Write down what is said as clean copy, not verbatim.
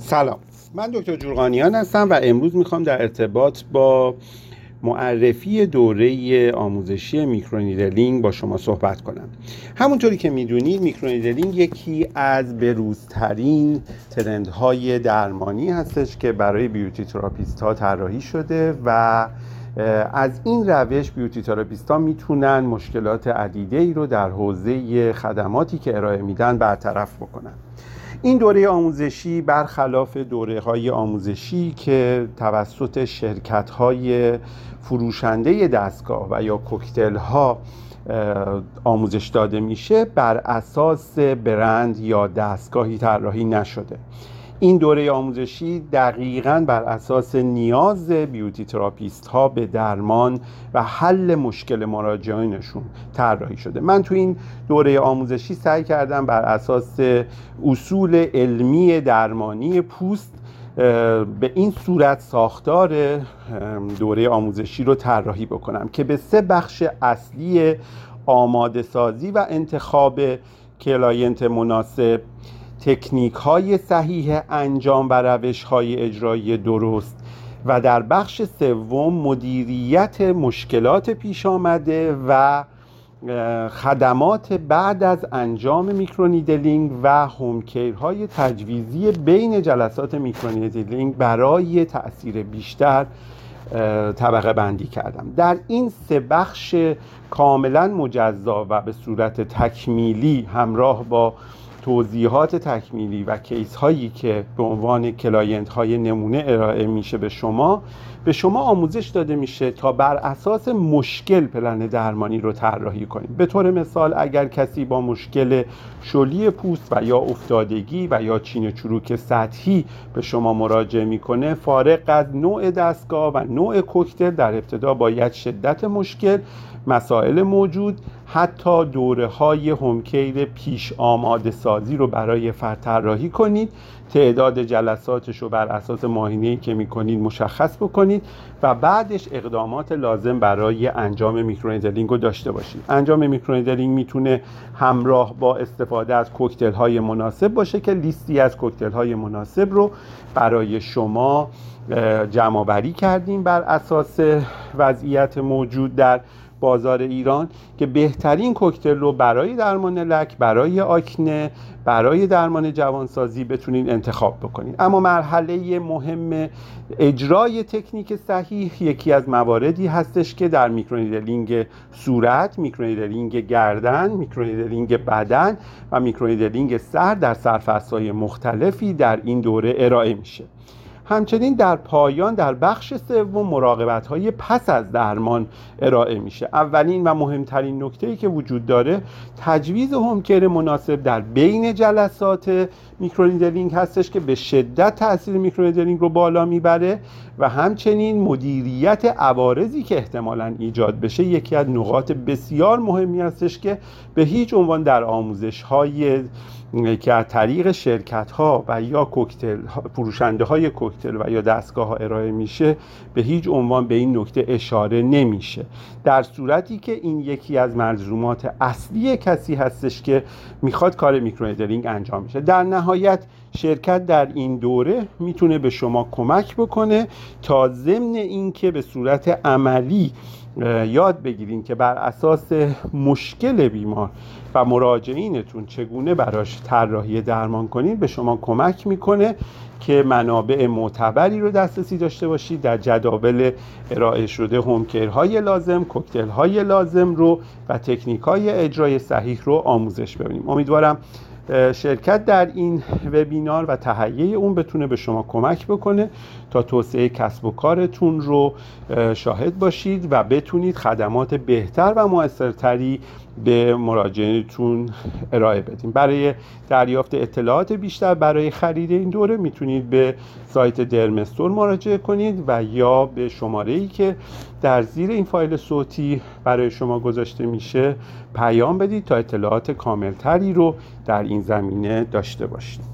سلام، من دکتر جرغانیان هستم و امروز میخوام در ارتباط با معرفی دوره آموزشی میکرونیدلینگ با شما صحبت کنم. همونطوری که میدونید میکرونیدلینگ یکی از بروزترین ترندهای درمانی هستش که برای بیوتی تراپیست ها طراحی شده و از این روش بیوتی تراپیست ها میتونن مشکلات عدیده‌ای رو در حوزه خدماتی که ارائه میدن برطرف بکنن. این دوره آموزشی برخلاف دوره‌های آموزشی که توسط شرکت‌های فروشنده دستگاه و یا کوکتل‌ها آموزش داده میشه، بر اساس برند یا دستگاهی طراحی نشده. این دوره آموزشی دقیقاً بر اساس نیاز بیوتی تراپیست ها به درمان و حل مشکل مراجعینشون طراحی شده. من تو این دوره آموزشی سعی کردم بر اساس اصول علمی درمانی پوست به این صورت ساختار دوره آموزشی رو طراحی بکنم که به 3 بخش اصلی آماده سازی و انتخاب کلاینت مناسب، تکنیک های صحیح انجام و روش های اجرایی درست و در بخش سوم مدیریت مشکلات پیش آمده و خدمات بعد از انجام میکرونیدلینگ و هومکیرهای تجویزی بین جلسات میکرونیدلینگ برای تأثیر بیشتر طبقه بندی کردم. در این 3 بخش کاملا مجزا و به صورت تکمیلی همراه با توضیحات تکمیلی و کیس هایی که به عنوان کلاینت های نمونه ارائه میشه به شما آموزش داده میشه تا بر اساس مشکل پلن درمانی رو طراحی کنید. به طور مثال اگر کسی با مشکل شلی پوست و یا افتادگی و یا چین چروک سطحی به شما مراجعه میکنه، فارغ از نوع دستگاه و نوع کوکتل در ابتدا باید شدت مشکل، مسائل موجود، حتی دوره های هومکیر پیش آماده سازی رو برای فرد طراحی کنید، تعداد جلساتش رو بر اساس معاینه‌ای که میکنید مشخص بکنید و بعدش اقدامات لازم برای انجام میکرونیدلینگ رو داشته باشید. انجام میکرونیدلینگ میتونه همراه با استفاده از کوکتل های مناسب باشه که لیستی از کوکتل های مناسب رو برای شما جمع آوری کردیم بر اساس وضعیت موجود در بازار ایران که بهترین کوکتل رو برای درمان لک، برای آکنه، برای درمان جوانسازی بتونین انتخاب بکنین. اما مرحله مهم اجرای تکنیک صحیح یکی از مواردی هستش که در میکرونیدلینگ صورت، میکرونیدلینگ گردن، میکرونیدلینگ بدن و میکرونیدلینگ سر در سرفصل‌های مختلفی در این دوره ارائه میشه. همچنین در پایان در بخش سوم مراقبت‌های پس از درمان ارائه میشه. اولین و مهمترین نکته‌ای که وجود داره تجویز هومکیر مناسب در بین جلسات میکرونیدلینگ هستش که به شدت تاثیر میکرونیدلینگ رو بالا میبره و همچنین مدیریت عوارضی که احتمالاً ایجاد بشه یکی از نقاط بسیار مهمی هستش که به هیچ عنوان در آموزش‌های که از طریق شرکت‌ها و یا کوکتل فروشنده‌های کوکتل و یا دستگاه‌ها ارائه میشه به هیچ عنوان به این نکته اشاره نمیشه، در صورتی که این یکی از ملزومات اصلی کسی هستش که میخواد کار میکرونیدلینگ انجام میشه. در نهایت شرکت در این دوره میتونه به شما کمک بکنه تا ضمن این که به صورت عملی یاد بگیرین که بر اساس مشکل بیمار و مراجعینتون چگونه براش طراحی درمان کنید، به شما کمک میکنه که منابع معتبری رو دسترسی داشته باشید در جداول ارائه شده هومکیرهای لازم، کوکتل‌های لازم رو و تکنیک‌های اجرای صحیح رو آموزش ببینیم. امیدوارم شرکت در این وبینار و تهیه اون بتونه به شما کمک بکنه تا توسعه کسب و کارتون رو شاهد باشید و بتونید خدمات بهتر و مؤثرتری به مراجعینتون ارائه بدیم. برای دریافت اطلاعات بیشتر برای خرید این دوره میتونید به سایت درمستور مراجعه کنید و یا به شماره‌ای که در زیر این فایل صوتی برای شما گذاشته میشه پیام بدید تا اطلاعات کاملتری رو در این زمینه داشته باشید.